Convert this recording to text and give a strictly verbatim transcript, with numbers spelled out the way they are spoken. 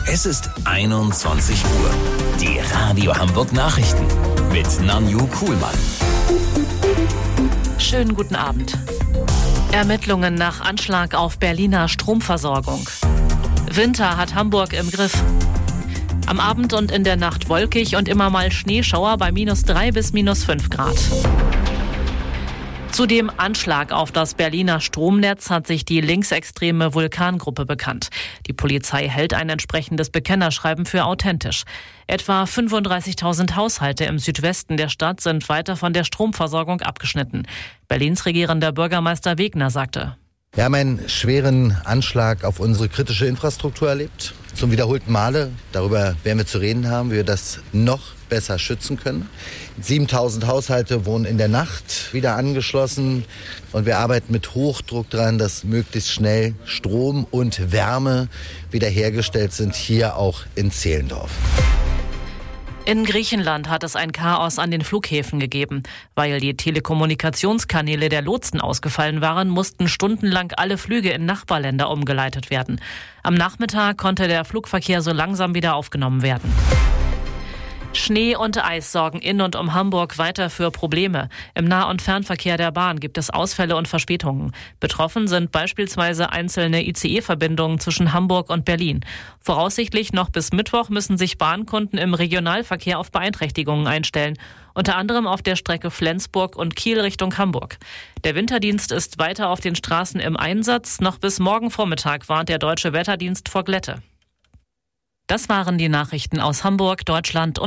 Es ist einundzwanzig Uhr. Die Radio Hamburg Nachrichten mit Nanju Kuhlmann. Schönen guten Abend. Ermittlungen nach Anschlag auf Berliner Stromversorgung. Winter hat Hamburg im Griff. Am Abend und in der Nacht wolkig und immer mal Schneeschauer bei minus drei bis minus fünf Grad. Zu dem Anschlag auf das Berliner Stromnetz hat sich die linksextreme Vulkan-Gruppe bekannt. Die Polizei hält ein entsprechendes Bekennerschreiben für authentisch. Etwa fünfunddreißigtausend Haushalte im Südwesten der Stadt sind weiter von der Stromversorgung abgeschnitten. Berlins regierender Bürgermeister Wegner sagte: Wir haben einen schweren Anschlag auf unsere kritische Infrastruktur erlebt. Zum wiederholten Male. Darüber werden wir zu reden haben, wie wir das noch besser schützen können. siebentausend Haushalte wurden in der Nacht wieder angeschlossen. Und wir arbeiten mit Hochdruck daran, dass möglichst schnell Strom und Wärme wiederhergestellt sind, hier auch in Zehlendorf. In Griechenland hat es ein Chaos an den Flughäfen gegeben. Weil die Telekommunikationskanäle der Lotsen ausgefallen waren, mussten stundenlang alle Flüge in Nachbarländer umgeleitet werden. Am Nachmittag konnte der Flugverkehr so langsam wieder aufgenommen werden. Schnee und Eis sorgen in und um Hamburg weiter für Probleme. Im Nah- und Fernverkehr der Bahn gibt es Ausfälle und Verspätungen. Betroffen sind beispielsweise einzelne I C E-Verbindungen zwischen Hamburg und Berlin. Voraussichtlich noch bis Mittwoch müssen sich Bahnkunden im Regionalverkehr auf Beeinträchtigungen einstellen. Unter anderem auf der Strecke Flensburg und Kiel Richtung Hamburg. Der Winterdienst ist weiter auf den Straßen im Einsatz. Noch bis morgen Vormittag warnt der Deutsche Wetterdienst vor Glätte. Das waren die Nachrichten aus Hamburg, Deutschland und